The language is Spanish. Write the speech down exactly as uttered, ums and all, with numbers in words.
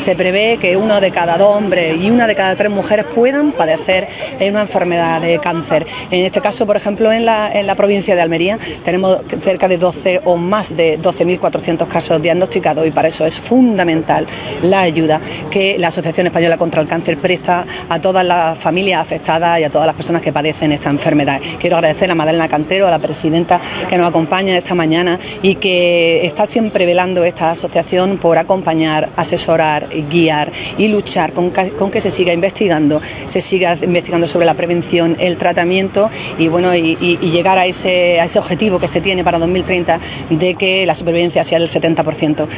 se prevé que uno de cada dos hombres y una de cada tres mujeres puedan padecer una enfermedad de cáncer. En este caso, por ejemplo, en la, en la provincia de Almería tenemos cerca de doce o más de doce mil cuatrocientos casos diagnosticados, y para eso es fundamental la ayuda que la Asociación Española contra el Cáncer presta a todas las familias afectadas y a todas las personas que padecen esta enfermedad. Quiero agradecer a Madalena Cantero, a la presidenta que nos acompaña esta mañana y que está siempre velando esta asociación por acompañar, asesorar, guiar y luchar con, con que se siga investigando, se siga investigando sobre la prevención, el tratamiento y bueno y, y, y llegar a ese, a ese objetivo que se tiene para dos mil treinta de que la supervivencia sea del setenta por ciento.